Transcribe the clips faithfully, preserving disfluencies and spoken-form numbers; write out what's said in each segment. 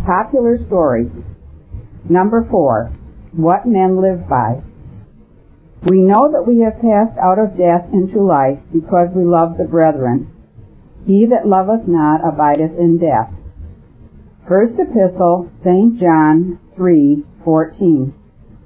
Popular stories. Number four, what men live by. We know that we have passed out of death into life because we love the brethren. He that loveth not abideth in death. First Epistle, Saint John three fourteen.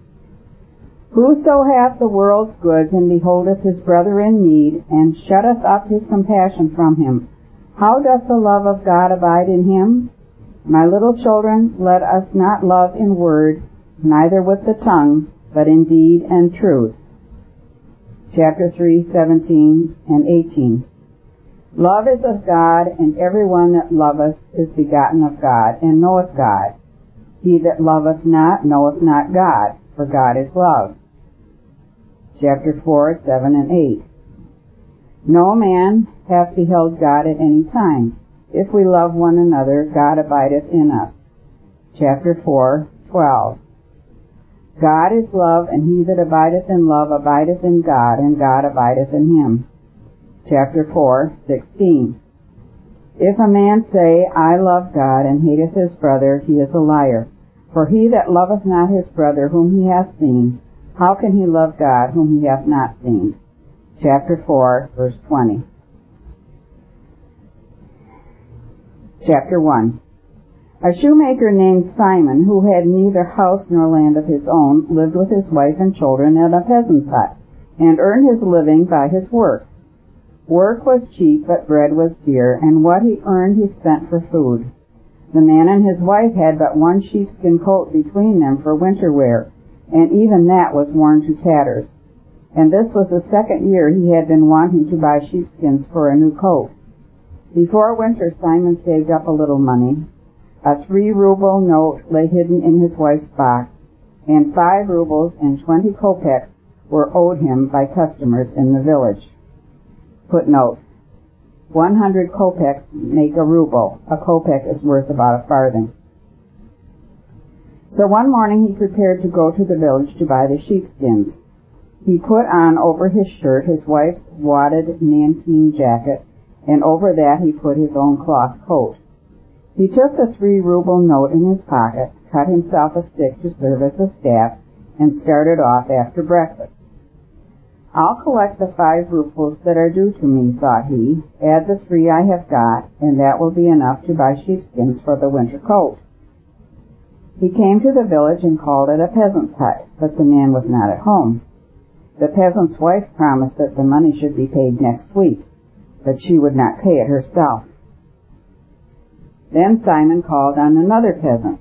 Whoso hath the world's goods, and beholdeth his brother in need, and shutteth up his compassion from him, how doth the love of God abide in him? My little children, let us not love in word, neither with the tongue, but in deed and truth. Chapter three, seventeen and eighteen. Love is of God, and every one that loveth is begotten of God, and knoweth God. He that loveth not knoweth not God, for God is love. Chapter four, seven and eight. No man hath beheld God at any time. If we love one another, God abideth in us. Chapter four, twelve. God is love, and he that abideth in love abideth in God, and God abideth in him. Chapter four, sixteen. If a man say, I love God, and hateth his brother, he is a liar. For he that loveth not his brother whom he hath seen, how can he love God whom he hath not seen? Chapter four, verse twenty. Chapter one. A shoemaker named Simon, who had neither house nor land of his own, lived with his wife and children in a peasant's hut, and earned his living by his work. Work was cheap, but bread was dear, and what he earned he spent for food. The man and his wife had but one sheepskin coat between them for winter wear, and even that was worn to tatters. And this was the second year he had been wanting to buy sheepskins for a new coat. Before winter, Simon saved up a little money. A three-ruble note lay hidden in his wife's box, and five rubles and twenty kopecks were owed him by customers in the village. Footnote: one hundred kopecks make a ruble. A kopeck is worth about a farthing. So one morning he prepared to go to the village to buy the sheepskins. He put on over his shirt his wife's wadded nankeen jacket, and over that he put his own cloth coat. He took the three-ruble note in his pocket, cut himself a stick to serve as a staff, and started off after breakfast. I'll collect the five rubles that are due to me, thought he, add the three I have got, and that will be enough to buy sheepskins for the winter coat. He came to the village and called at a peasant's hut, but the man was not at home. The peasant's wife promised that the money should be paid next week, but she would not pay it herself. Then Simon called on another peasant,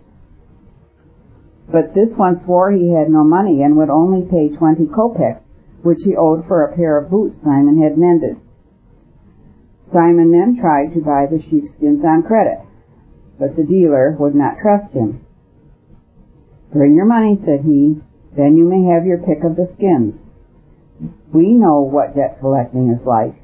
but this one swore he had no money and would only pay twenty kopecks, which he owed for a pair of boots Simon had mended. Simon then tried to buy the sheepskins on credit, but the dealer would not trust him. Bring your money, said he, then you may have your pick of the skins. We know what debt collecting is like.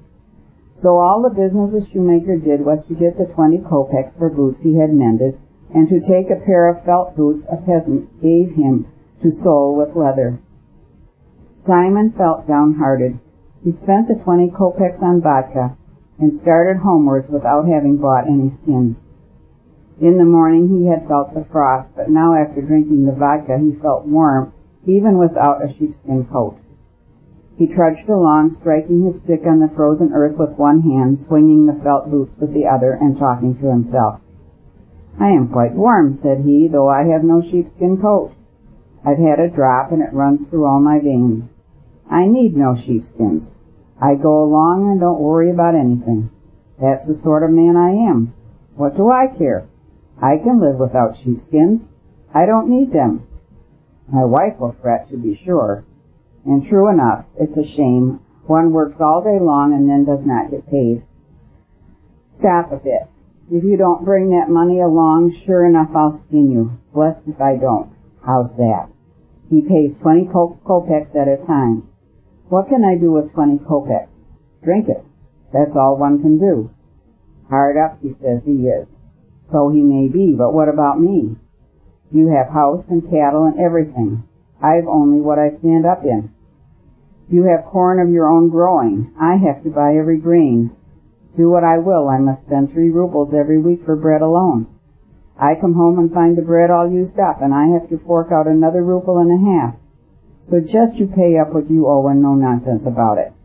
So all the business the shoemaker did was to get the twenty kopecks for boots he had mended, and to take a pair of felt boots a peasant gave him to sole with leather. Simon felt downhearted. He spent the twenty kopecks on vodka, and started homewards without having bought any skins. In the morning he had felt the frost, but now after drinking the vodka he felt warm, even without a sheepskin coat. He trudged along, striking his stick on the frozen earth with one hand, swinging the felt boots with the other, and talking to himself. I am quite warm, said he, though I have no sheepskin coat. I've had a drop, and it runs through all my veins. I need no sheepskins. I go along and don't worry about anything. That's the sort of man I am. What do I care? I can live without sheepskins. I don't need them. My wife will fret, to be sure. And true enough, it's a shame. One works all day long and then does not get paid. Stop a bit. If you don't bring that money along, sure enough I'll skin you. Blessed if I don't. How's that? He pays twenty kopecks at a time. What can I do with twenty kopecks? Drink it. That's all one can do. Hard up, he says he is. So he may be, but what about me? You have house and cattle and everything. I've only what I stand up in. You have corn of your own growing. I have to buy every grain. Do what I will, I must spend three rubles every week for bread alone. I come home and find the bread all used up, and I have to fork out another ruble and a half. So just you pay up what you owe and no nonsense about it.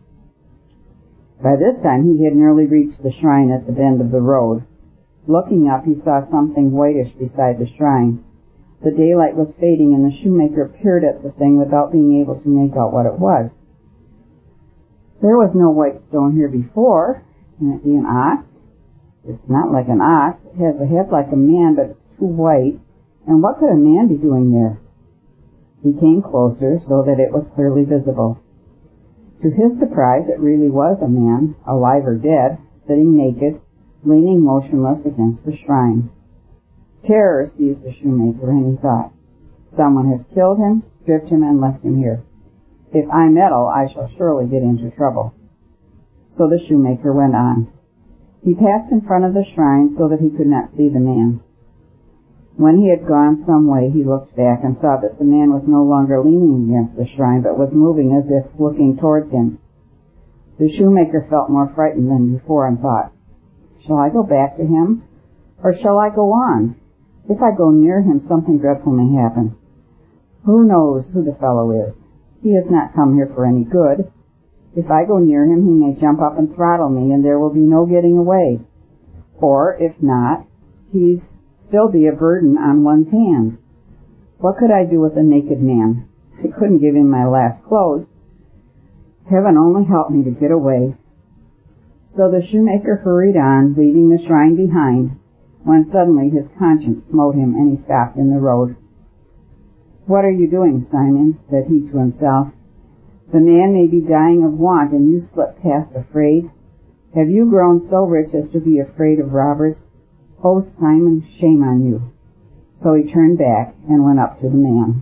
By this time he had nearly reached the shrine at the bend of the road. Looking up, he saw something whitish beside the shrine. The daylight was fading, and the shoemaker peered at the thing without being able to make out what it was. There was no white stone here before. Can it be an ox? It's not like an ox. It has a head like a man, but it's too white. And what could a man be doing there? He came closer so that it was clearly visible. To his surprise, it really was a man, alive or dead, sitting naked, leaning motionless against the shrine. Terror seized the shoemaker, and he thought, someone has killed him, stripped him, and left him here. If I meddle, I shall surely get into trouble. So the shoemaker went on. He passed in front of the shrine so that he could not see the man. When he had gone some way, he looked back and saw that the man was no longer leaning against the shrine, but was moving as if looking towards him. The shoemaker felt more frightened than before and thought, shall I go back to him, or shall I go on? If I go near him, something dreadful may happen. Who knows who the fellow is? He has not come here for any good. If I go near him, he may jump up and throttle me, and there will be no getting away. Or, if not, he's still be a burden on one's hand. What could I do with a naked man? I couldn't give him my last clothes. Heaven only help me to get away. So the shoemaker hurried on, leaving the shrine behind, when suddenly his conscience smote him, and he stopped in the road. What are you doing, Simon? Said he to himself. The man may be dying of want, and you slip past afraid. Have you grown so rich as to be afraid of robbers? Oh, Simon, shame on you. So he turned back and went up to the man.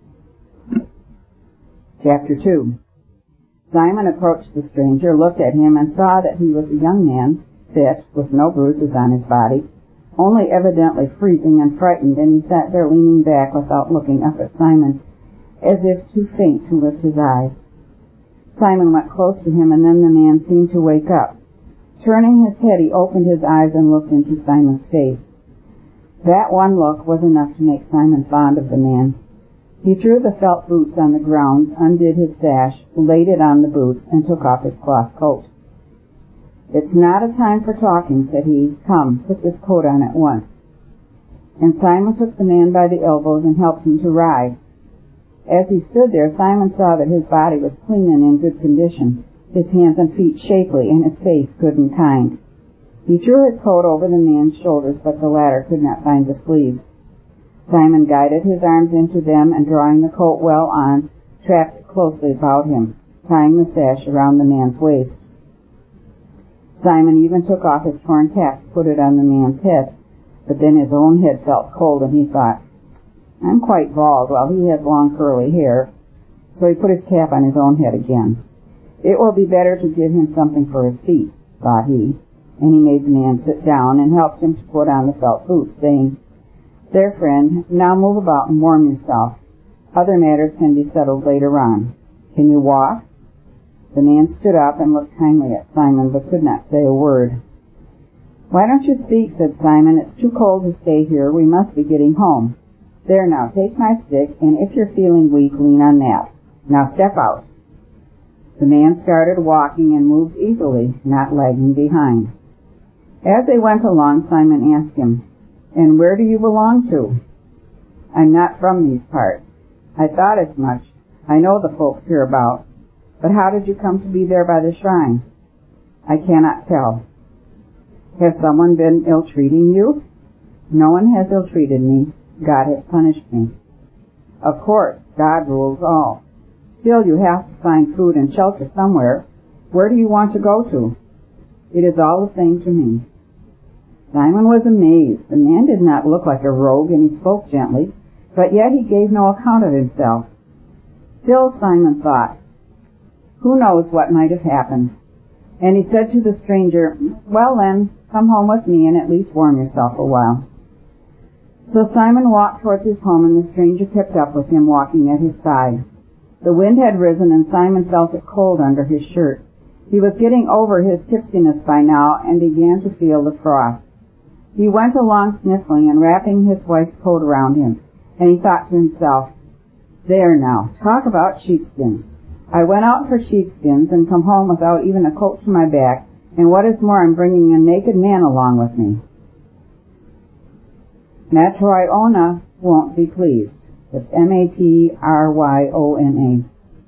Chapter two. Simon approached the stranger, looked at him, and saw that he was a young man, fit, with no bruises on his body, only evidently freezing and frightened, and he sat there leaning back without looking up at Simon, as if too faint to lift his eyes. Simon went close to him, and then the man seemed to wake up. Turning his head, he opened his eyes and looked into Simon's face. That one look was enough to make Simon fond of the man. He threw the felt boots on the ground, undid his sash, laid it on the boots, and took off his cloth coat. It's not a time for talking, said he. Come, put this coat on at once. And Simon took the man by the elbows and helped him to rise. As he stood there, Simon saw that his body was clean and in good condition, his hands and feet shapely, and his face good and kind. He threw his coat over the man's shoulders, but the latter could not find the sleeves. Simon guided his arms into them, and drawing the coat well on, trapped it closely about him, tying the sash around the man's waist. Simon even took off his torn cap to put it on the man's head, but then his own head felt cold, and he thought, I'm quite bald, while he has long curly hair. So he put his cap on his own head again. It will be better to give him something for his feet, thought he, and he made the man sit down and helped him to put on the felt boots, saying, There, friend, now move about and warm yourself. Other matters can be settled later on. Can you walk? The man stood up and looked kindly at Simon, but could not say a word. Why don't you speak, said Simon. It's too cold to stay here. We must be getting home. There now, take my stick, and if you're feeling weak, lean on that. Now step out. The man started walking and moved easily, not lagging behind. As they went along, Simon asked him, And where do you belong to? I'm not from these parts. I thought as much. I know the folks hereabouts. But how did you come to be there by the shrine? I cannot tell. Has someone been ill-treating you? No one has ill-treated me. God has punished me. Of course, God rules all. Still, you have to find food and shelter somewhere. Where do you want to go to? It is all the same to me. Simon was amazed. The man did not look like a rogue, and he spoke gently, but yet he gave no account of himself. Still, Simon thought, who knows what might have happened? And he said to the stranger, Well then, come home with me and at least warm yourself a while. So Simon walked towards his home, and the stranger kept up with him, walking at his side. The wind had risen, and Simon felt it cold under his shirt. He was getting over his tipsiness by now, and began to feel the frost. He went along sniffling and wrapping his wife's coat around him, and he thought to himself, "There now, talk about sheepskins. I went out for sheepskins and come home without even a coat to my back, and what is more, I'm bringing a naked man along with me. Matryona won't be pleased." It's M A T R Y O N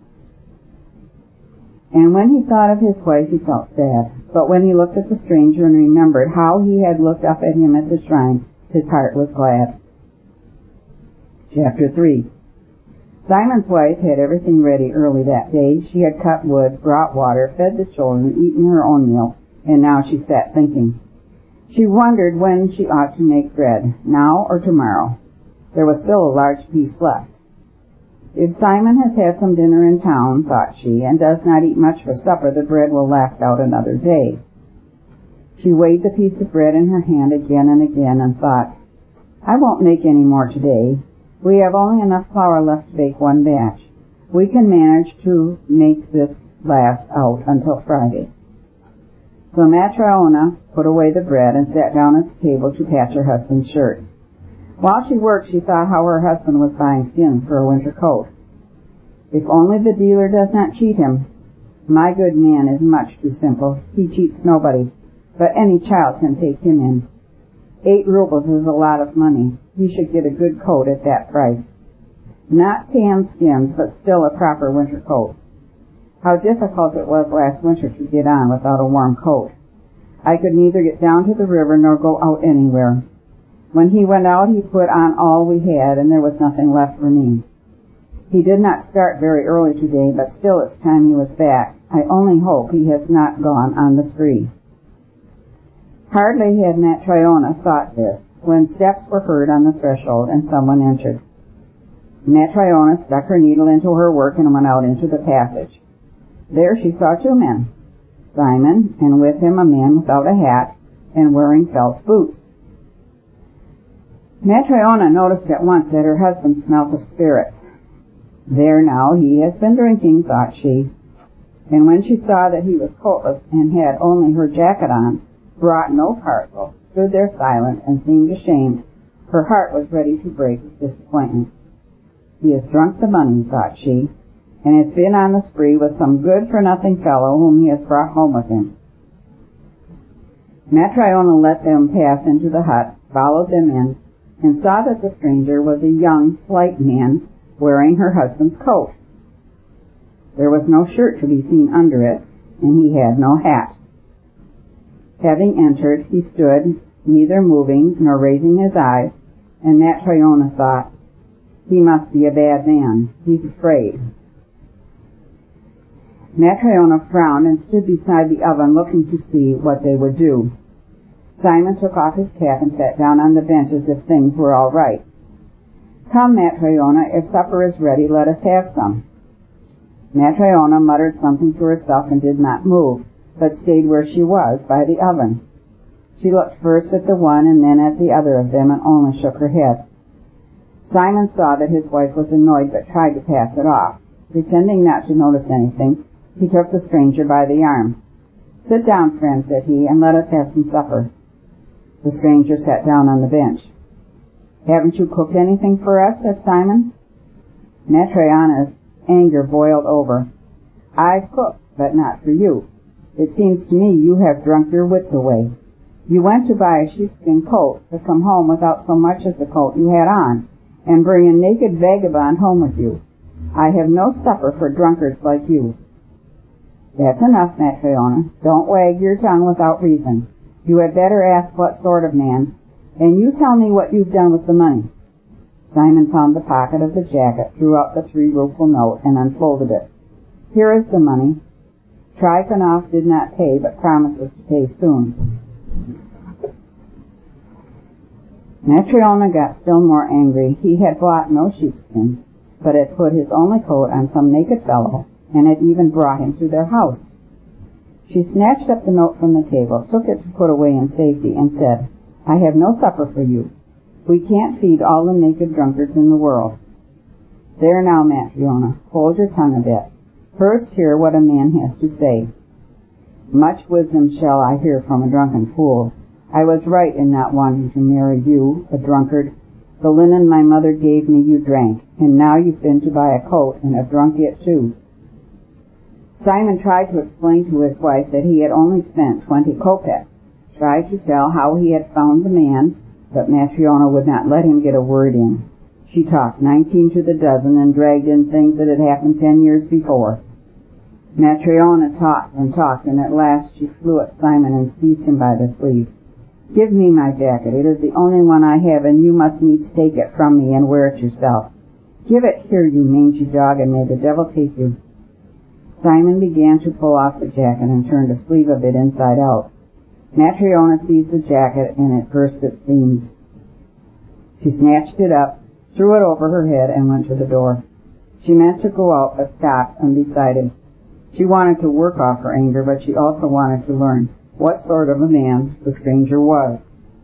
A. And when he thought of his wife, he felt sad. But when he looked at the stranger and remembered how he had looked up at him at the shrine, his heart was glad. Chapter three. Simon's wife had everything ready early that day. She had cut wood, brought water, fed the children, eaten her own meal, and now she sat thinking. She wondered when she ought to make bread, now or tomorrow. There was still a large piece left. If Simon has had some dinner in town, thought she, and does not eat much for supper, the bread will last out another day. She weighed the piece of bread in her hand again and again and thought, I won't make any more today. We have only enough flour left to bake one batch. We can manage to make this last out until Friday. So Matryona put away the bread and sat down at the table to patch her husband's shirt. While she worked, she thought how her husband was buying skins for a winter coat. If only the dealer does not cheat him. My good man is much too simple. He cheats nobody, but any child can take him in. Eight rubles is a lot of money. He should get a good coat at that price. Not tan skins, but still a proper winter coat. How difficult it was last winter to get on without a warm coat. I could neither get down to the river nor go out anywhere. When he went out, he put on all we had, and there was nothing left for me. He did not start very early today, but still it's time he was back. I only hope he has not gone on the spree. Hardly had Matryona thought this, when steps were heard on the threshold, and someone entered. Matryona stuck her needle into her work and went out into the passage. There she saw two men, Simon, and with him a man without a hat and wearing felt boots. Matryona noticed at once that her husband smelt of spirits. There now, he has been drinking, thought she. And when she saw that he was coatless and had only her jacket on, brought no parcel, stood there silent and seemed ashamed, her heart was ready to break with disappointment. He has drunk the money, thought she, and has been on the spree with some good-for-nothing fellow whom he has brought home with him. Matryona let them pass into the hut, followed them in, and saw that the stranger was a young, slight man wearing her husband's coat. There was no shirt to be seen under it, and he had no hat. Having entered, he stood, neither moving nor raising his eyes, and Matryona thought, he must be a bad man. He's afraid. Matryona frowned and stood beside the oven looking to see what they would do. Simon took off his cap and sat down on the bench as if things were all right. Come, Matryona, if supper is ready, let us have some. Matryona muttered something to herself and did not move, but stayed where she was, by the oven. She looked first at the one and then at the other of them and only shook her head. Simon saw that his wife was annoyed but tried to pass it off. Pretending not to notice anything, he took the stranger by the arm. Sit down, friend, said he, and let us have some supper. The stranger sat down on the bench. Haven't you cooked anything for us? Said Simon. Matryona's anger boiled over. I've cooked, but not for you. It seems to me you have drunk your wits away. You went to buy a sheepskin coat, to come home without so much as the coat you had on, and bring a naked vagabond home with you. I have no supper for drunkards like you. That's enough, Matryona. Don't wag your tongue without reason. You had better ask what sort of man, and you tell me what you've done with the money. Simon found the pocket of the jacket, drew out the three-ruble note, and unfolded it. Here is the money. Tryphonov did not pay, but promises to pay soon. Matryona got still more angry. He had bought no sheepskins, but had put his only coat on some naked fellow, and had even brought him to their house. She snatched up the note from the table, took it to put away in safety, and said, I have no supper for you. We can't feed all the naked drunkards in the world. There now, Matryona, hold your tongue a bit. First hear what a man has to say. Much wisdom shall I hear from a drunken fool. I was right in not wanting to marry you, a drunkard. The linen my mother gave me you drank, and now you've been to buy a coat and have drunk it too. Simon tried to explain to his wife that he had only spent twenty kopecks, tried to tell how he had found the man, but Matryona would not let him get a word in. She talked nineteen to the dozen and dragged in things that had happened ten years before. Matryona talked and talked, and at last she flew at Simon and seized him by the sleeve. Give me my jacket. It is the only one I have, and you must needs take it from me and wear it yourself. Give it here, you mangy dog, and may the devil take you. Simon began to pull off the jacket and turned a sleeve of it inside out. Matryona seized the jacket, and it burst its seams. She snatched it up, threw it over her head, and went to the door. She meant to go out, but stopped, undecided. She wanted to work off her anger, but she also wanted to learn what sort of a man the stranger was.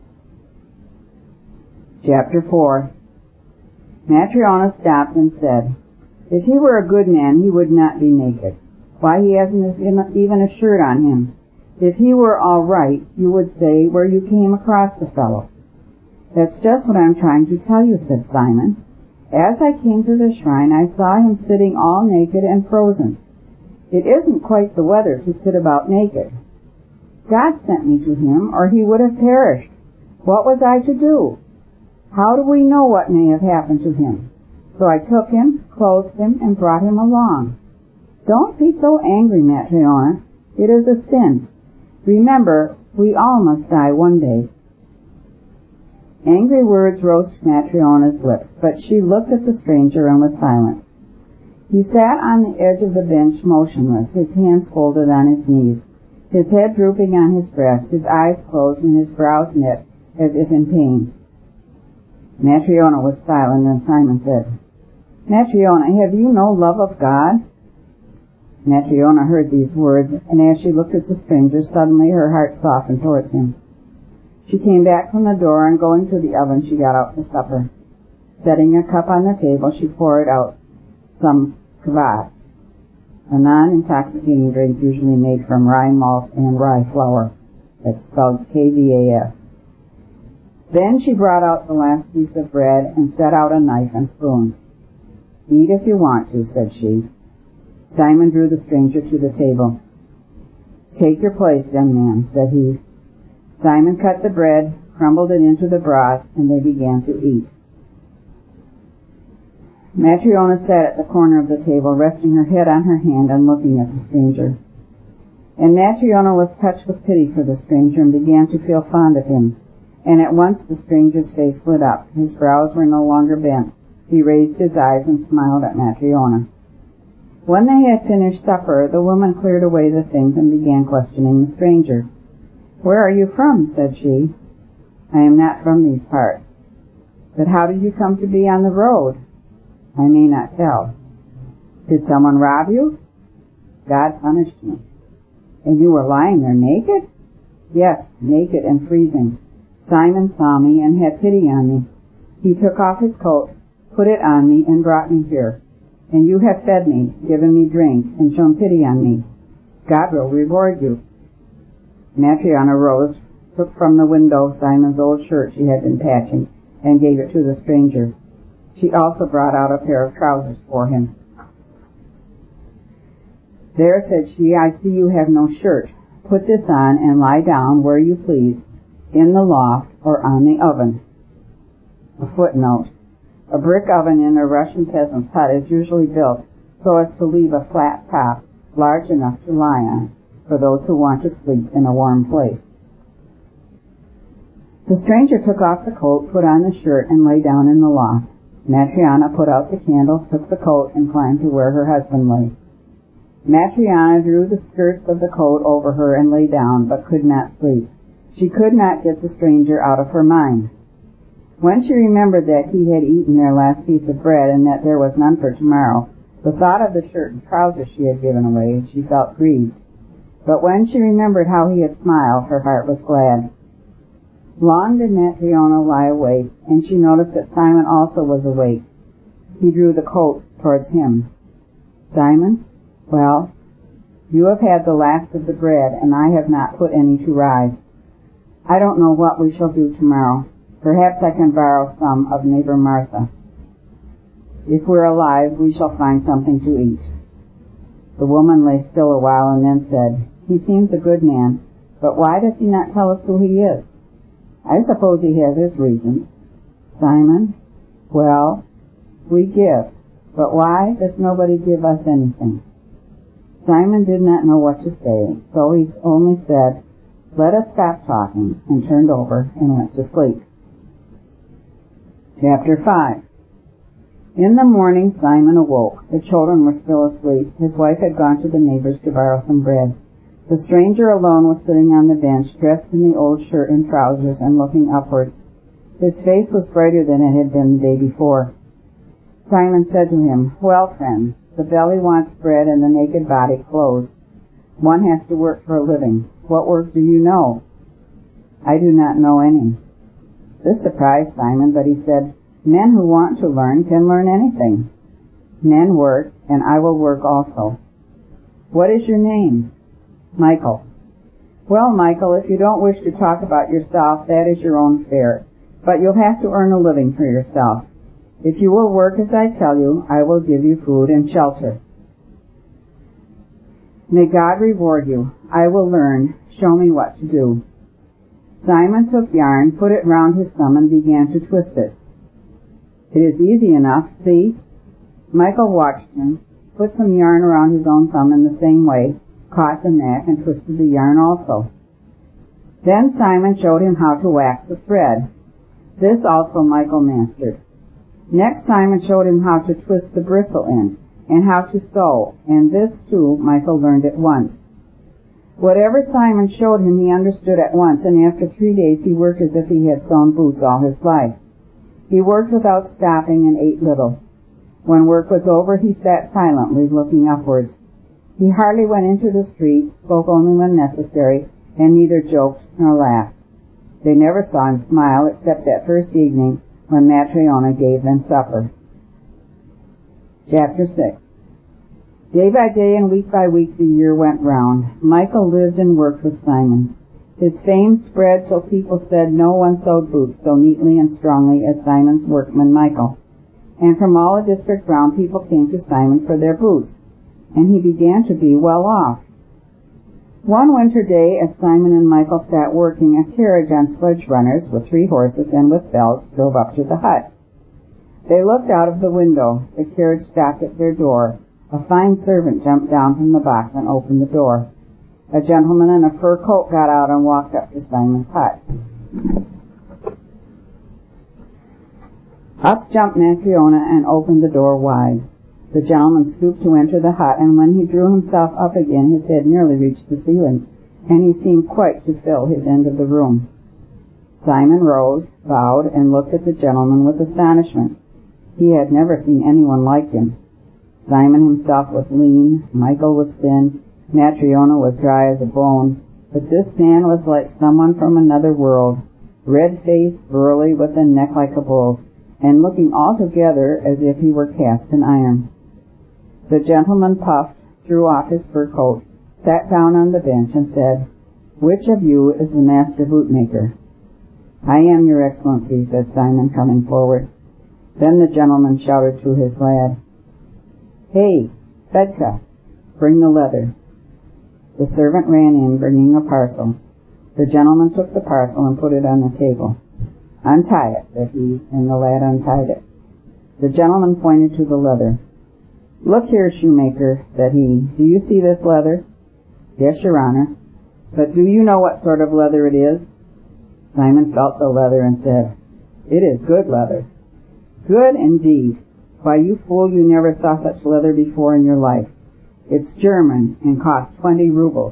Chapter four. Matryona stopped and said, If he were a good man, he would not be naked. Why, he hasn't even a shirt on him. If he were all right, you would say where you came across the fellow. That's just what I'm trying to tell you, said Simon. As I came to the shrine, I saw him sitting all naked and frozen. It isn't quite the weather to sit about naked. God sent me to him, or he would have perished. What was I to do? How do we know what may have happened to him? So I took him, clothed him, and brought him along. Don't be so angry, Matryona. It is a sin. Remember, we all must die one day. Angry words rose to Matryona's lips, but she looked at the stranger and was silent. He sat on the edge of the bench motionless, his hands folded on his knees, his head drooping on his breast, his eyes closed and his brows knit as if in pain. Matryona was silent, and Simon said, Matryona, have you no love of God? Matryona heard these words, and as she looked at the stranger, suddenly her heart softened towards him. She came back from the door, and going to the oven, she got out the supper. Setting a cup on the table, she poured out some kvass, a non-intoxicating drink usually made from rye malt and rye flour. That's spelled K V A S. Then she brought out the last piece of bread and set out a knife and spoons. Eat if you want to, said she. Simon drew the stranger to the table. Take your place, young man, said he. Simon cut the bread, crumbled it into the broth, and they began to eat. Matryona sat at the corner of the table, resting her head on her hand and looking at the stranger. And Matryona was touched with pity for the stranger and began to feel fond of him. And at once the stranger's face lit up. His brows were no longer bent. He raised his eyes and smiled at Matryona. When they had finished supper, the woman cleared away the things and began questioning the stranger. Where are you from? Said she. I am not from these parts. But how did you come to be on the road? I may not tell. Did someone rob you? God punished me. And you were lying there naked? Yes, naked and freezing. Simon saw me and had pity on me. He took off his coat, put it on me, and brought me here. And you have fed me, given me drink, and shown pity on me. God will reward you. Matryona rose, took from the window Simon's old shirt she had been patching, and gave it to the stranger. She also brought out a pair of trousers for him. There, said she, I see you have no shirt. Put this on and lie down where you please, in the loft or on the oven. A footnote. A brick oven in a Russian peasant's hut is usually built so as to leave a flat top large enough to lie on for those who want to sleep in a warm place. The stranger took off the coat, put on the shirt, and lay down in the loft. Matryona put out the candle, took the coat, and climbed to where her husband lay. Matryona drew the skirts of the coat over her and lay down, but could not sleep. She could not get the stranger out of her mind. When she remembered that he had eaten their last piece of bread and that there was none for tomorrow, the thought of the shirt and trousers she had given away, she felt grieved. But when she remembered how he had smiled, her heart was glad. Long did Matryona lie awake, and she noticed that Simon also was awake. He drew the coat towards him. Simon, well, you have had the last of the bread, and I have not put any to rise. I don't know what we shall do tomorrow. Perhaps I can borrow some of neighbor Martha. If we're alive, we shall find something to eat. The woman lay still a while and then said, He seems a good man, but why does he not tell us who he is? I suppose he has his reasons. Simon, well, we give, but why does nobody give us anything? Simon did not know what to say, so he only said, Let us stop talking, and turned over and went to sleep. Chapter five. In the morning Simon awoke. The children were still asleep. His wife had gone to the neighbor's to borrow some bread. The stranger alone was sitting on the bench, dressed in the old shirt and trousers, and looking upwards. His face was brighter than it had been the day before. Simon said to him, Well, friend, the belly wants bread and the naked body clothes. One has to work for a living. What work do you know? I do not know any. This surprised Simon, but he said, Men who want to learn can learn anything. Men work, and I will work also. What is your name? Michael. Well, Michael, if you don't wish to talk about yourself, that is your own affair. But you'll have to earn a living for yourself. If you will work as I tell you, I will give you food and shelter. May God reward you. I will learn. Show me what to do. Simon took yarn, put it round his thumb, and began to twist it. It is easy enough, see? Michael watched him, put some yarn around his own thumb in the same way, caught the knack, and twisted the yarn also. Then Simon showed him how to wax the thread. This also Michael mastered. Next Simon showed him how to twist the bristle end, and how to sew, and this too Michael learned at once. Whatever Simon showed him he understood at once, and after three days he worked as if he had sewn boots all his life. He worked without stopping and ate little. When work was over he sat silently looking upwards. He hardly went into the street, spoke only when necessary, and neither joked nor laughed. They never saw him smile except that first evening when Matryona gave them supper. Chapter six. Day by day and week by week the year went round. Michael lived and worked with Simon. His fame spread till people said no one sewed boots so neatly and strongly as Simon's workman Michael. And from all the district round people came to Simon for their boots, and he began to be well off. One winter day, as Simon and Michael sat working, a carriage on sledge runners with three horses and with bells drove up to the hut. They looked out of the window. The carriage stopped at their door. A fine servant jumped down from the box and opened the door. A gentleman in a fur coat got out and walked up to Simon's hut. Up jumped Matryona and opened the door wide. The gentleman stooped to enter the hut, and when he drew himself up again, his head nearly reached the ceiling, and he seemed quite to fill his end of the room. Simon rose, bowed, and looked at the gentleman with astonishment. He had never seen anyone like him. Simon himself was lean, Michael was thin, Matryona was dry as a bone, but this man was like someone from another world, red-faced, burly, with a neck like a bull's, and looking altogether as if he were cast in iron. The gentleman puffed, threw off his fur coat, sat down on the bench, and said, Which of you is the master bootmaker? I am, Your Excellency, said Simon, coming forward. Then the gentleman shouted to his lad, Hey, Fedka, bring the leather. The servant ran in, bringing a parcel. The gentleman took the parcel and put it on the table. Untie it, said he, and the lad untied it. The gentleman pointed to the leather. Look here, shoemaker, said he, do you see this leather? Yes, Your Honor. But do you know what sort of leather it is? Simon felt the leather and said, It is good leather. Good indeed. Why, you fool, you never saw such leather before in your life. It's German and costs twenty rubles.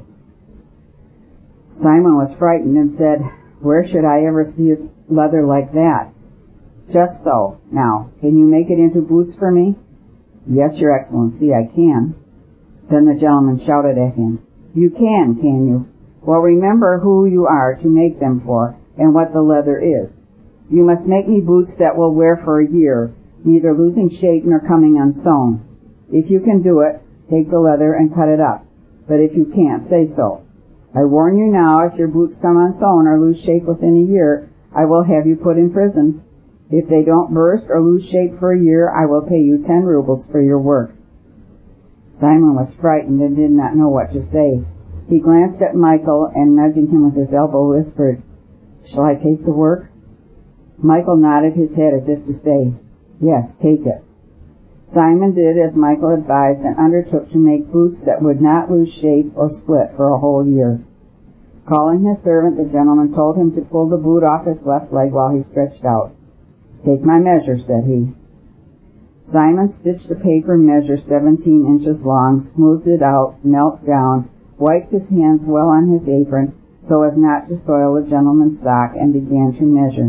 Simon was frightened and said, Where should I ever see leather like that? Just so. Now, can you make it into boots for me? Yes, Your Excellency, I can. Then the gentleman shouted at him, You can, can you? Well, remember who you are to make them for and what the leather is. You must make me boots that will wear for a year, neither losing shape nor coming unsewn. If you can do it, take the leather and cut it up. But if you can't, say so. I warn you now, if your boots come unsewn or lose shape within a year, I will have you put in prison. If they don't burst or lose shape for a year, I will pay you ten rubles for your work." Simon was frightened and did not know what to say. He glanced at Michael and, nudging him with his elbow, whispered, "Shall I take the work?" Michael nodded his head as if to say, "Yes, take it." Simon did as Michael advised and undertook to make boots that would not lose shape or split for a whole year. Calling his servant, the gentleman told him to pull the boot off his left leg while he stretched out. "Take my measure," said he. Simon stitched a paper measure seventeen inches long, smoothed it out, knelt down, wiped his hands well on his apron so as not to soil the gentleman's sock, and began to measure.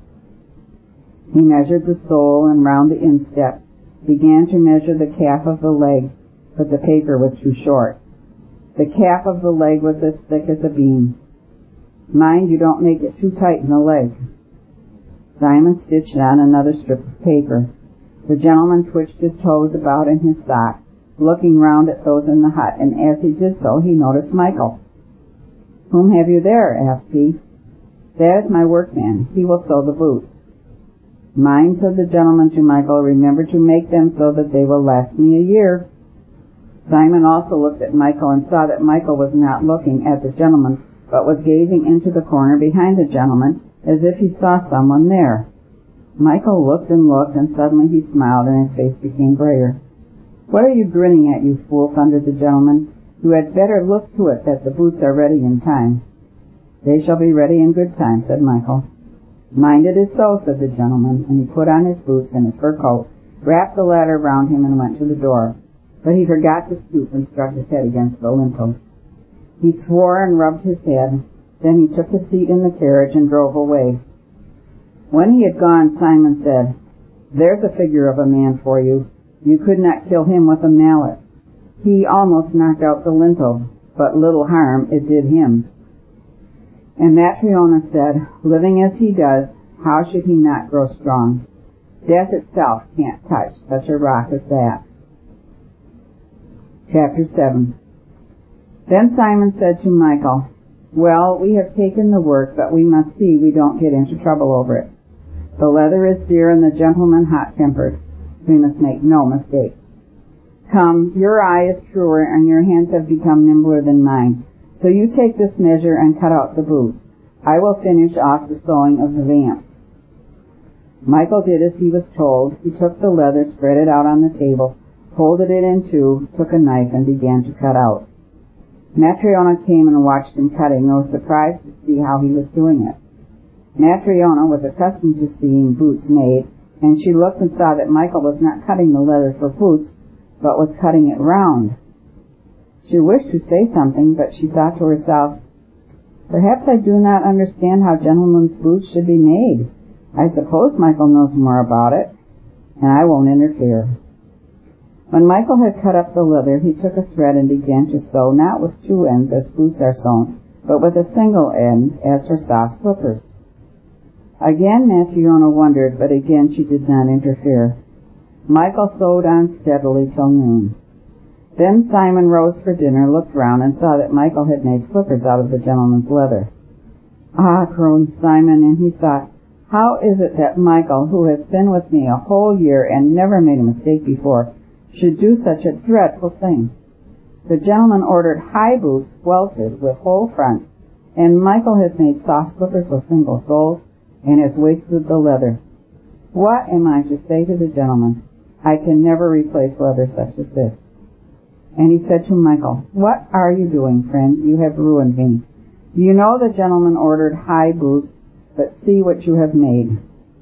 He measured the sole and round the instep, began to measure the calf of the leg, but the paper was too short. The calf of the leg was as thick as a beam. "Mind you don't make it too tight in the leg." Simon stitched on another strip of paper. The gentleman twitched his toes about in his sock, looking round at those in the hut, and as he did so he noticed Michael. "Whom have you there?" asked he. "That is my workman. He will sew the boots." "Mind," said the gentleman to Michael, "remember to make them so that they will last me a year." Simon also looked at Michael and saw that Michael was not looking at the gentleman, but was gazing into the corner behind the gentleman, as if he saw someone there. Michael looked and looked, and suddenly he smiled, and his face became brighter. "What are you grinning at, you fool?" thundered the gentleman. "You had better look to it that the boots are ready in time." "They shall be ready in good time," said Michael. "Mind it is so," said the gentleman, and he put on his boots and his fur coat, wrapped the latter round him, and went to the door. But he forgot to stoop and struck his head against the lintel. He swore and rubbed his head. Then he took his seat in the carriage and drove away. When he had gone, Simon said, "There's a figure of a man for you. You could not kill him with a mallet. He almost knocked out the lintel, but little harm it did him." And Matryona said, "Living as he does, how should he not grow strong? Death itself can't touch such a rock as that." Chapter seven. Then Simon said to Michael, "Well, we have taken the work, but we must see we don't get into trouble over it. The leather is dear and the gentleman hot-tempered. We must make no mistakes. Come, your eye is truer and your hands have become nimbler than mine. So you take this measure and cut out the boots. I will finish off the sewing of the vamps." Michael did as he was told. He took the leather, spread it out on the table, folded it in two, took a knife, and began to cut out. Matryona came and watched him cutting, and was surprised to see how he was doing it. Matryona was accustomed to seeing boots made, and she looked and saw that Michael was not cutting the leather for boots, but was cutting it round. She wished to say something, but she thought to herself, "Perhaps I do not understand how gentlemen's boots should be made. I suppose Michael knows more about it, and I won't interfere." When Michael had cut up the leather, he took a thread and began to sew, not with two ends as boots are sewn, but with a single end as for soft slippers. Again Matryona wondered, but again she did not interfere. Michael sewed on steadily till noon. Then Simon rose for dinner, looked round, and saw that Michael had made slippers out of the gentleman's leather. "Ah," groaned Simon, and he thought, "How is it that Michael, who has been with me a whole year and never made a mistake before, should do such a dreadful thing? The gentleman ordered high boots, welted, with whole fronts, and Michael has made soft slippers with single soles, and has wasted the leather. What am I to say to the gentleman? I can never replace leather such as this." And he said to Michael, "What are you doing, friend? You have ruined me. You know the gentleman ordered high boots, but see what you have made."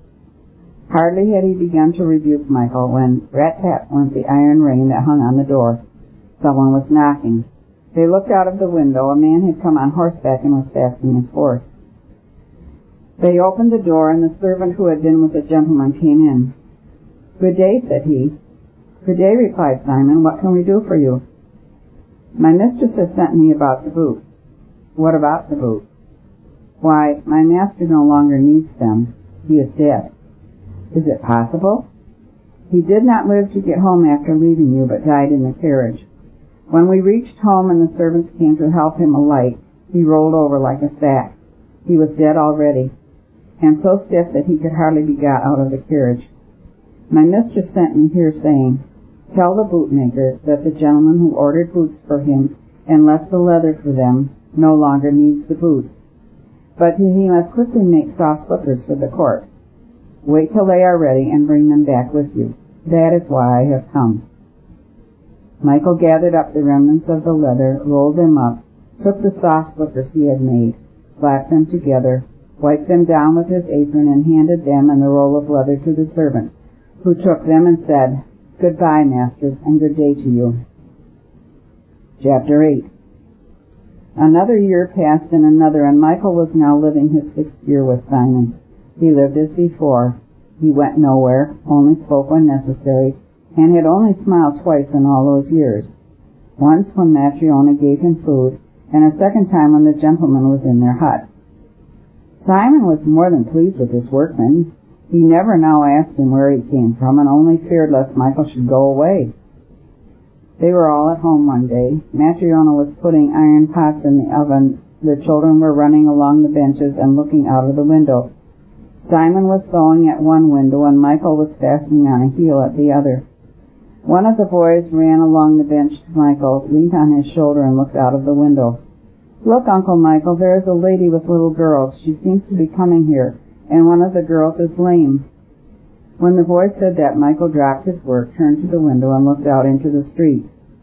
Hardly had he begun to rebuke Michael when rat-tat went the iron ring that hung on the door. Someone was knocking. They looked out of the window. A man had come on horseback and was fastening his horse. They opened the door, and the servant who had been with the gentleman came in. "Good day," said he. "Good day," replied Simon. "What can we do for you?" "My mistress has sent me about the boots." "What about the boots?" "Why, my master no longer needs them. He is dead." "Is it possible?" "He did not live to get home after leaving you, but died in the carriage. When we reached home and the servants came to help him alight, He rolled over like a sack. He was dead already, and so stiff that he could hardly be got out of the carriage. My mistress sent me here, saying, "Tell the bootmaker that the gentleman who ordered boots for him and left the leather for them no longer needs the boots, but he must quickly make soft slippers for the corpse. Wait till they are ready and bring them back with you. That is why I have come." Michael gathered up the remnants of the leather, rolled them up, took the soft slippers he had made, slapped them together, wiped them down with his apron, and handed them and the roll of leather to the servant, who took them and said, "Goodbye, masters, and good day to you." Chapter eight. Another year passed and another, and Michael was now living his sixth year with Simon. He lived as before. He went nowhere, only spoke when necessary, and had only smiled twice in all those years. Once when Matryona gave him food, and a second time when the gentleman was in their hut. Simon was more than pleased with his workman. He never now asked him where he came from, and only feared lest Michael should go away. They were all at home one day. Matryona was putting iron pots in the oven. The children were running along the benches and looking out of the window. Simon was sewing at one window, and Michael was fastening on a heel at the other. One of the boys ran along the bench to Michael, leaned on his shoulder, and looked out of the window. "Look, Uncle Michael, there is a lady with little girls. She seems to be coming here, and one of the girls is lame." When the boy said that, Michael dropped his work, turned to the window, and looked out into the street.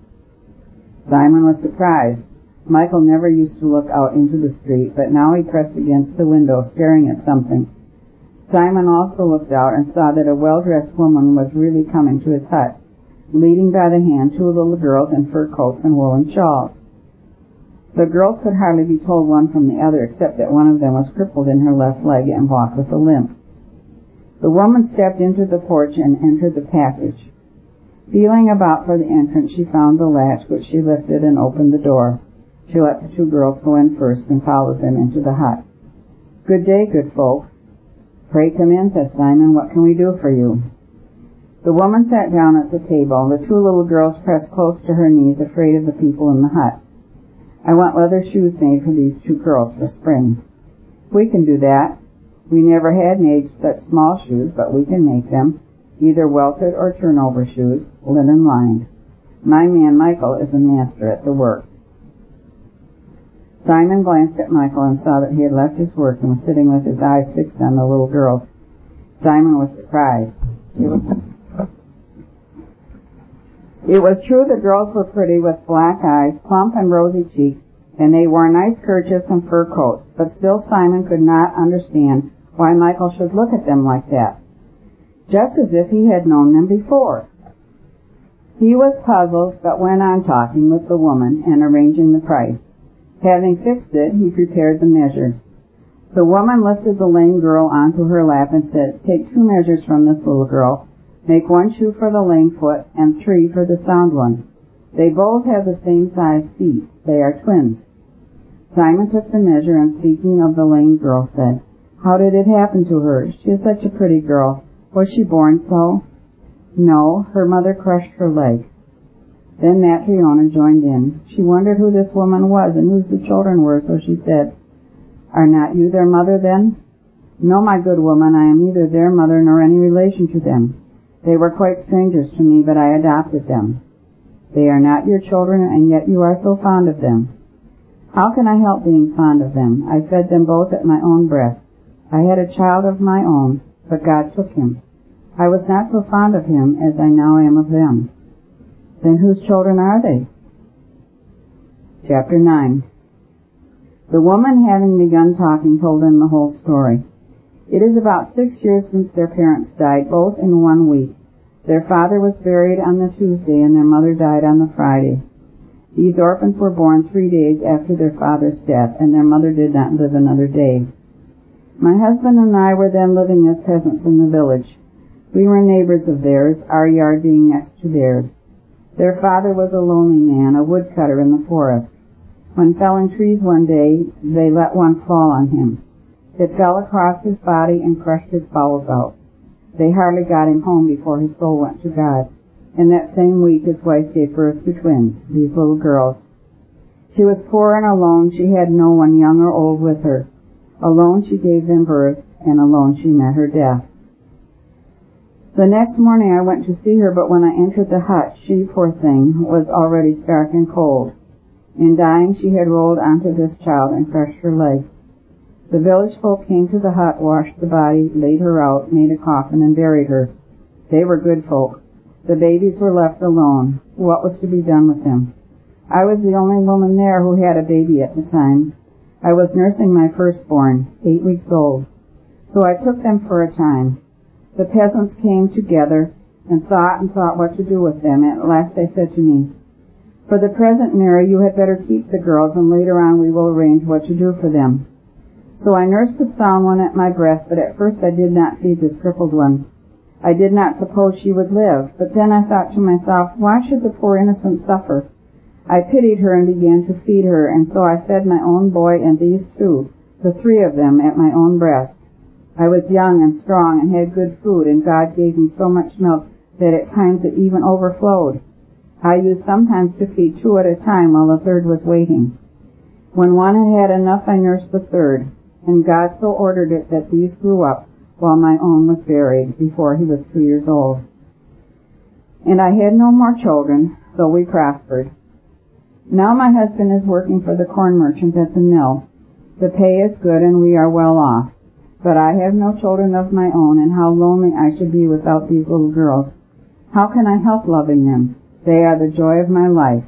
Simon was surprised. Michael never used to look out into the street, but now he pressed against the window, staring at something. Simon also looked out and saw that a well-dressed woman was really coming to his hut, leading by the hand two little girls in fur coats and woolen shawls. The girls could hardly be told one from the other, except that one of them was crippled in her left leg and walked with a limp. The woman stepped into the porch and entered the passage. Feeling about for the entrance, she found the latch, which she lifted and opened the door. She let the two girls go in first and followed them into the hut. "Good day, good folk." "Pray come in," said Simon. "What can we do for you?" The woman sat down at the table. The two little girls pressed close to her knees, afraid of the people in the hut. "I want leather shoes made for these two girls for spring." "We can do that. We never had made such small shoes, but we can make them, either welted or turnover shoes, linen lined. My man Michael is a master at the work." Simon glanced at Michael and saw that he had left his work and was sitting with his eyes fixed on the little girls. Simon was surprised. It was true the girls were pretty, with black eyes, plump and rosy-cheeked, and they wore nice kerchiefs and fur coats, but still Simon could not understand why Michael should look at them like that, just as if he had known them before. He was puzzled, but went on talking with the woman and arranging the price. Having fixed it, he prepared the measure. The woman lifted the lame girl onto her lap and said, "Take two measures from this little girl. Make one shoe for the lame foot and three for the sound one. They both have the same size feet. They are twins." Simon took the measure and, speaking of the lame girl, said, "How did it happen to her? She is such a pretty girl. Was she born so?" "No, her mother crushed her leg." Then Matryona joined in. She wondered who this woman was and whose the children were, so she said, "Are not you their mother, then?" "No, my good woman, I am neither their mother nor any relation to them. They were quite strangers to me, but I adopted them." "They are not your children, and yet you are so fond of them." "How can I help being fond of them? I fed them both at my own breasts. I had a child of my own, but God took him. I was not so fond of him as I now am of them." "Then whose children are they?" Chapter nine. The woman, having begun talking, told them the whole story. "It is about six years since their parents died, both in one week. Their father was buried on the Tuesday, and their mother died on the Friday. These orphans were born three days after their father's death, and their mother did not live another day. My husband and I were then living as peasants in the village. We were neighbors of theirs, our yard being next to theirs. Their father was a lonely man, a woodcutter in the forest. When felling trees one day, they let one fall on him. It fell across his body and crushed his bowels out. They hardly got him home before his soul went to God. And that same week his wife gave birth to twins, these little girls. She was poor and alone. She had no one, young or old, with her. Alone she gave them birth, and alone she met her death. The next morning I went to see her, but when I entered the hut, she, poor thing, was already stark and cold. In dying, she had rolled onto this child and crushed her leg. The village folk came to the hut, washed the body, laid her out, made a coffin, and buried her. They were good folk. The babies were left alone. What was to be done with them? I was the only woman there who had a baby at the time. I was nursing my firstborn, eight weeks old. So I took them for a time. The peasants came together and thought and thought what to do with them. At last they said to me, "For the present, Mary, you had better keep the girls, and later on we will arrange what to do for them." So I nursed the sound one at my breast, but at first I did not feed this crippled one. I did not suppose she would live, but then I thought to myself, why should the poor innocent suffer? I pitied her and began to feed her, and so I fed my own boy and these two, the three of them, at my own breast. I was young and strong and had good food, and God gave me so much milk that at times it even overflowed. I used sometimes to feed two at a time while the third was waiting. When one had had enough, I nursed the third, and God so ordered it that these grew up while my own was buried before he was two years old. And I had no more children, though we prospered. Now my husband is working for the corn merchant at the mill. The pay is good and we are well off. But I have no children of my own, and how lonely I should be without these little girls. How can I help loving them? They are the joy of my life.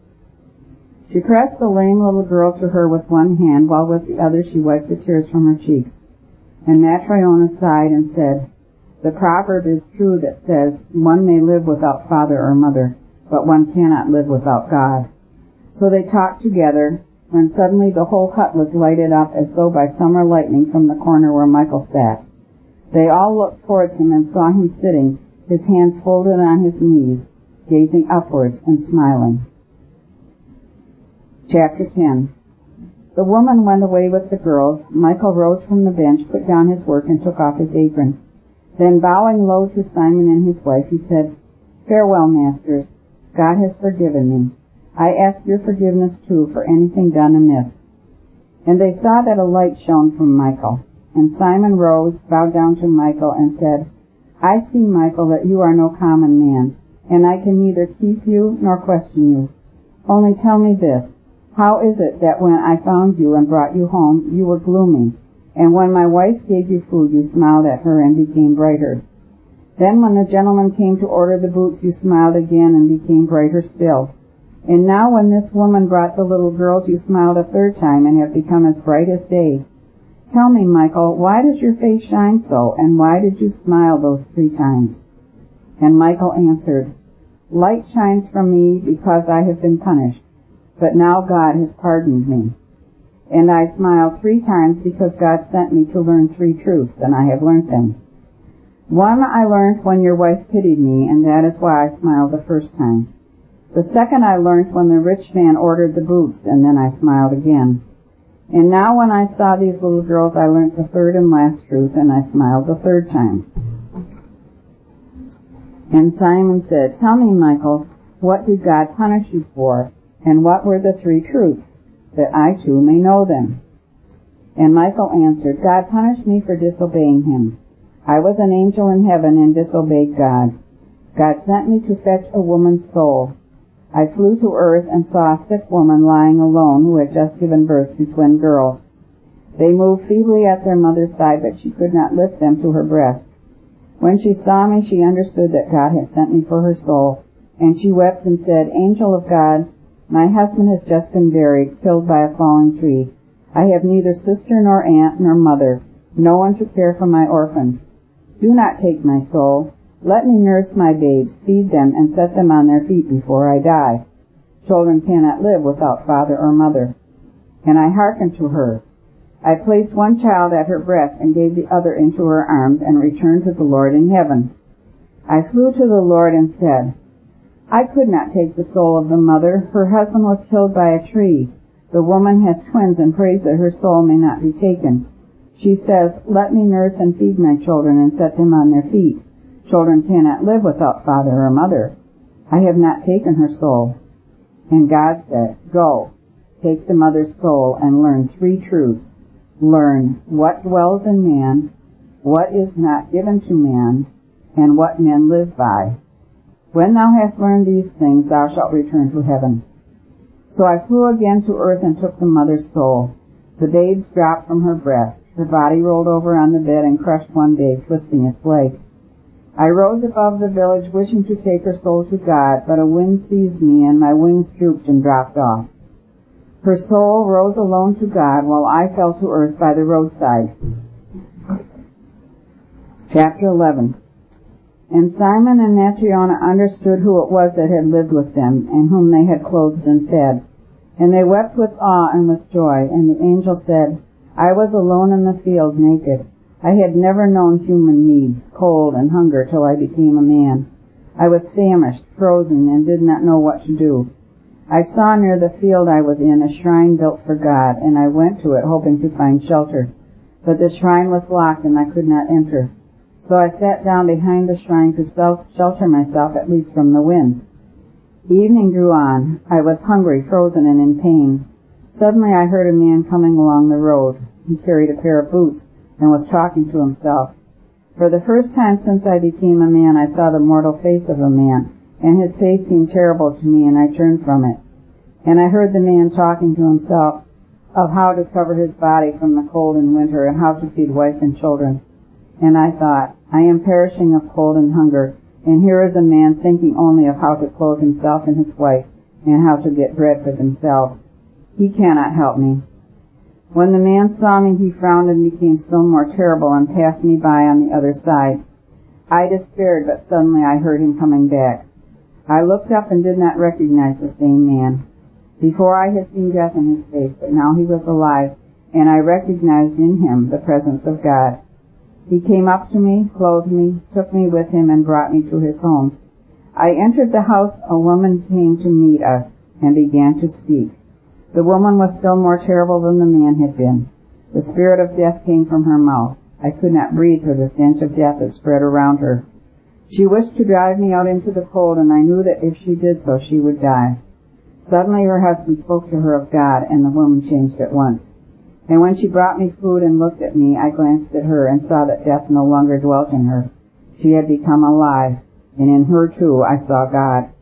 She pressed the lame little girl to her with one hand, while with the other she wiped the tears from her cheeks. And Matryona sighed and said, "The proverb is true that says, one may live without father or mother, but one cannot live without God." So they talked together, when suddenly the whole hut was lighted up as though by summer lightning from the corner where Michael sat. They all looked towards him and saw him sitting, his hands folded on his knees, gazing upwards and smiling. Chapter ten. The woman went away with the girls. Michael rose from the bench, put down his work, and took off his apron. Then, bowing low to Simon and his wife, he said, "Farewell, masters. God has forgiven me. I ask your forgiveness, too, for anything done amiss." And they saw that a light shone from Michael. And Simon rose, bowed down to Michael, and said, "I see, Michael, that you are no common man, and I can neither keep you nor question you. Only tell me this, how is it that when I found you and brought you home, you were gloomy, and when my wife gave you food, you smiled at her and became brighter? Then when the gentleman came to order the boots, you smiled again and became brighter still. And now when this woman brought the little girls, you smiled a third time and have become as bright as day. Tell me, Michael, why does your face shine so, and why did you smile those three times?" And Michael answered, "Light shines from me because I have been punished, but now God has pardoned me. And I smile three times because God sent me to learn three truths, and I have learnt them. One I learned when your wife pitied me, and that is why I smiled the first time. The second I learned when the rich man ordered the boots, and then I smiled again. And now when I saw these little girls, I learnt the third and last truth, and I smiled the third time." And Simon said, "Tell me, Michael, what did God punish you for, and what were the three truths, that I too may know them?" And Michael answered, "God punished me for disobeying him. I was an angel in heaven and disobeyed God. God sent me to fetch a woman's soul. I flew to earth and saw a sick woman lying alone who had just given birth to twin girls. They moved feebly at their mother's side, but she could not lift them to her breast. When she saw me, she understood that God had sent me for her soul, and she wept and said, 'Angel of God, my husband has just been buried, killed by a falling tree. I have neither sister nor aunt nor mother, no one to care for my orphans. Do not take my soul. Let me nurse my babes, feed them, and set them on their feet before I die. Children cannot live without father or mother.' And I hearkened to her. I placed one child at her breast and gave the other into her arms and returned to the Lord in heaven. I flew to the Lord and said, 'I could not take the soul of the mother. Her husband was killed by a tree. The woman has twins and prays that her soul may not be taken. She says, "Let me nurse and feed my children and set them on their feet. Children cannot live without father or mother. I have not taken her soul.' And God said, 'Go, take the mother's soul and learn three truths. Learn what dwells in man, what is not given to man, and what men live by. When thou hast learned these things, thou shalt return to heaven. So I flew again to earth and took the mother's soul. The babes dropped from her breast. Her body rolled over on the bed and crushed one babe, twisting its leg. I rose above the village, wishing to take her soul to God, but a wind seized me, and my wings drooped and dropped off. Her soul rose alone to God, while I fell to earth by the roadside. Chapter eleven. And Simon and Matryona understood who it was that had lived with them, and whom they had clothed and fed. And they wept with awe and with joy. And the angel said, I was alone in the field, naked. I had never known human needs, cold and hunger, till I became a man. I was famished, frozen, and did not know what to do. I saw near the field I was in a shrine built for God, and I went to it hoping to find shelter. But the shrine was locked, and I could not enter. So I sat down behind the shrine to self- shelter myself at least from the wind. Evening drew on. I was hungry, frozen, and in pain. Suddenly I heard a man coming along the road. He carried a pair of boots and was talking to himself. For the first time since I became a man, I saw the mortal face of a man, and his face seemed terrible to me, and I turned from it. And I heard the man talking to himself of how to cover his body from the cold in winter and how to feed wife and children. And I thought, I am perishing of cold and hunger, and here is a man thinking only of how to clothe himself and his wife, and how to get bread for themselves. He cannot help me. When the man saw me, he frowned and became still more terrible and passed me by on the other side. I despaired, but suddenly I heard him coming back. I looked up and did not recognize the same man. Before I had seen death in his face, but now he was alive, and I recognized in him the presence of God. He came up to me, clothed me, took me with him, and brought me to his home. I entered the house. A woman came to meet us and began to speak. The woman was still more terrible than the man had been. The spirit of death came from her mouth. I could not breathe for the stench of death that spread around her. She wished to drive me out into the cold, and I knew that if she did so, she would die. Suddenly her husband spoke to her of God, and the woman changed at once. And when she brought me food and looked at me, I glanced at her and saw that death no longer dwelt in her. She had become alive, and in her too I saw God.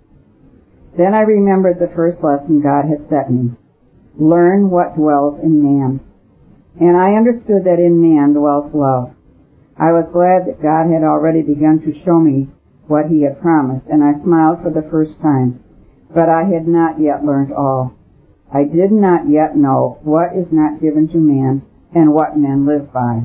Then I remembered the first lesson God had set me. Learn what dwells in man. And I understood that in man dwells love. I was glad that God had already begun to show me what he had promised, and I smiled for the first time. But I had not yet learned all. I did not yet know what is not given to man and what men live by.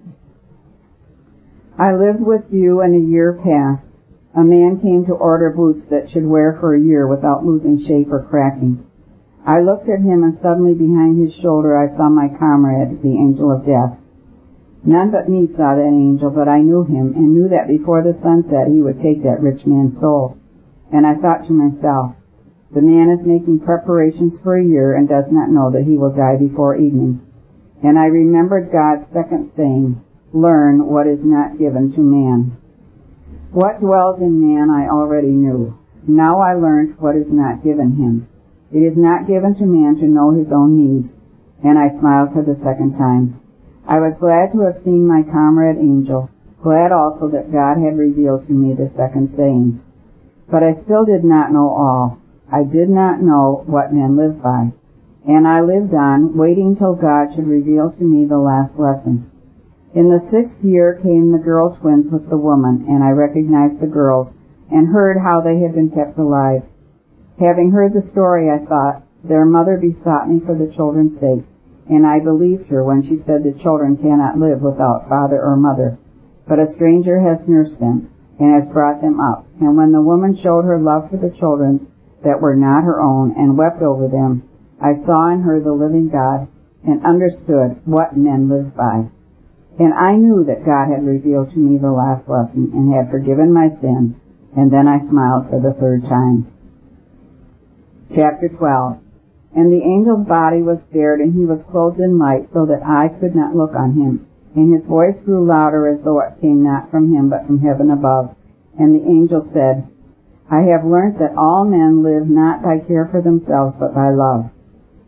I lived with you, and a year passed. A man came to order boots that should wear for a year without losing shape or cracking. I looked at him, and suddenly behind his shoulder I saw my comrade, the angel of death. None but me saw that angel, but I knew him, and knew that before the sun set he would take that rich man's soul. And I thought to myself, the man is making preparations for a year and does not know that he will die before evening. And I remembered God's second saying, learn what is not given to man. What dwells in man I already knew. Now I learned what is not given him. It is not given to man to know his own needs. And I smiled for the second time. I was glad to have seen my comrade angel, glad also that God had revealed to me the second saying. But I still did not know all. I did not know what men live by. And I lived on, waiting till God should reveal to me the last lesson. In the sixth year came the girl twins with the woman, and I recognized the girls, and heard how they had been kept alive. Having heard the story, I thought, their mother besought me for the children's sake, and I believed her when she said the children cannot live without father or mother, but a stranger has nursed them, and has brought them up. And when the woman showed her love for the children that were not her own, and wept over them, I saw in her the living God, and understood what men live by. And I knew that God had revealed to me the last lesson, and had forgiven my sin, and then I smiled for the third time. Chapter twelve. And the angel's body was bared, and he was clothed in light, so that I could not look on him. And his voice grew louder, as though it came not from him, but from heaven above. And the angel said, I have learnt that all men live not by care for themselves, but by love.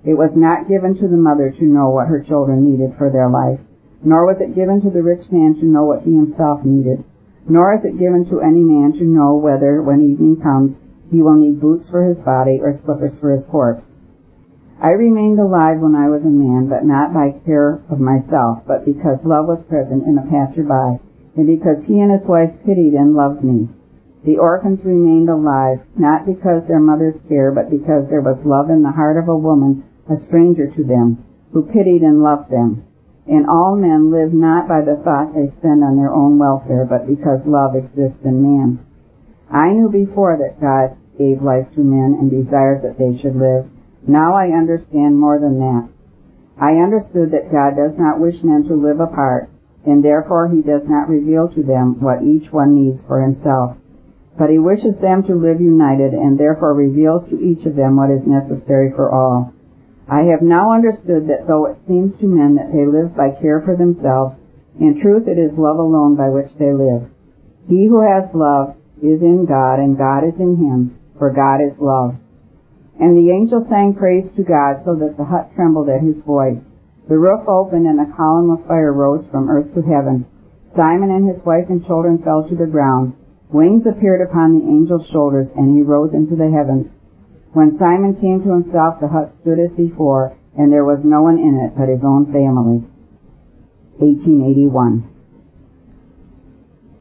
It was not given to the mother to know what her children needed for their life, nor was it given to the rich man to know what he himself needed, nor is it given to any man to know whether, when evening comes, he will need boots for his body or slippers for his corpse. I remained alive when I was a man, but not by care of myself, but because love was present in a passer-by, and because he and his wife pitied and loved me. The orphans remained alive, not because their mother's care, but because there was love in the heart of a woman, a stranger to them, who pitied and loved them. And all men live not by the thought they spend on their own welfare, but because love exists in man. I knew before that God gave life to men and desires that they should live. Now I understand more than that. I understood that God does not wish men to live apart, and therefore he does not reveal to them what each one needs for himself. But he wishes them to live united, and therefore reveals to each of them what is necessary for all. I have now understood that though it seems to men that they live by care for themselves, in truth it is love alone by which they live. He who has love is in God, and God is in him, for God is love. And the angel sang praise to God, so that the hut trembled at his voice. The roof opened, and a column of fire rose from earth to heaven. Simon and his wife and children fell to the ground. Wings appeared upon the angel's shoulders, and he rose into the heavens. When Simon came to himself, the hut stood as before, and there was no one in it but his own family. eighteen eighty-one